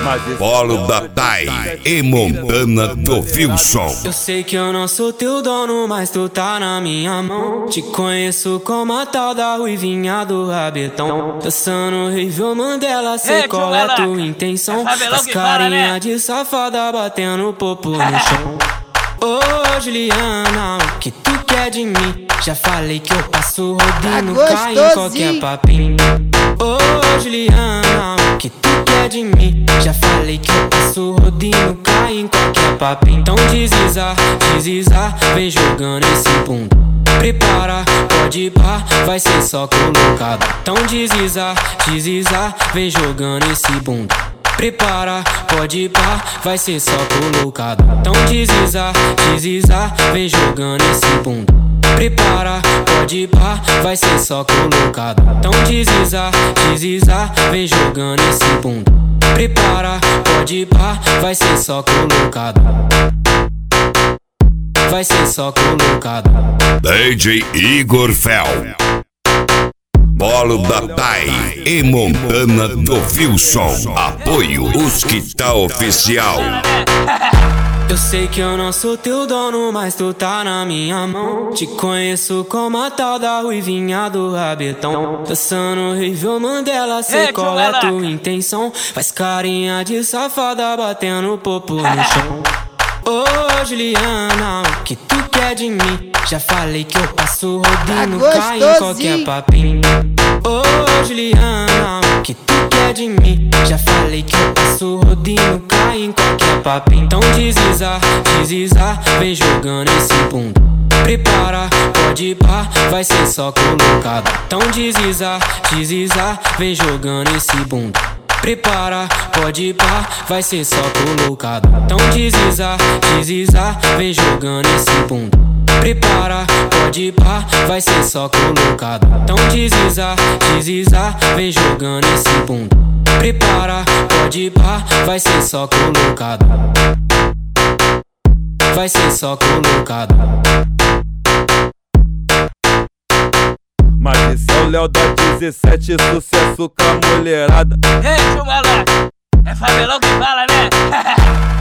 Polo da Thay e Montana do Wilson. Eu sei que eu não sou teu dono, mas tu tá na minha mão. Te conheço como a tal da ruivinha do rabetão. Dançando horrível Mandela, sei qual é tua intenção. As carinha de safada batendo popo no chão. Ô Juliana, o que tu quer de mim? Já falei que eu passo rodinho, cai em qualquer papinho. Ô Juliana, o que tu quer de mim? Já falei que eu passo rodinho, cai em qualquer papinho. Então deslizar, vem jogando esse bunda. Prepara, pode ir pá, vai ser só colocado. Então deslizar, vem jogando esse bunda. Prepara, pode ir pá, vai ser só colocado. Então deslizar, vem jogando esse bunda. Prepara, pode ir pá, vai ser só colocado. Então deslizar, vem jogando esse bunda. Prepara, pode ir pá, vai ser só colocado. Vai ser só colocado. DJ Igor Fel, Polo da Thay e Montana do Wilson. Apoio os que tá oficial. Eu sei que eu não sou teu dono, mas tu tá na minha mão. Te conheço como a tal da ruivinha do rabetão. Dançando horrível Mandela, sei qual é tua intenção. Faz carinha de safada batendo popo no chão. Ô Juliana, o que tu quer de mim? Já falei que eu passo rodinho, cai em qualquer papinho. Ô Juliana, o que tu quer de mim? Já falei que eu passo rodinho, cai em qualquer papinho. Então deslizar, vem jogando esse bunda. Prepara, pode ir pá, vai ser só colocado. Então deslizar, vem jogando esse bunda. Prepara, pode ir pá, vai ser só colocado. Então deslizar, vem jogando esse bunda. Prepara, pode ir pá, vai ser só colocado. Então deslizar, vem jogando esse bunda. Prepara, pode ir pá, vai ser só colocado. Vai ser só colocado. Mas esse é o Léo da 17, sucesso com a mulherada. Ei, tio moleque, é Fabelão que fala, né?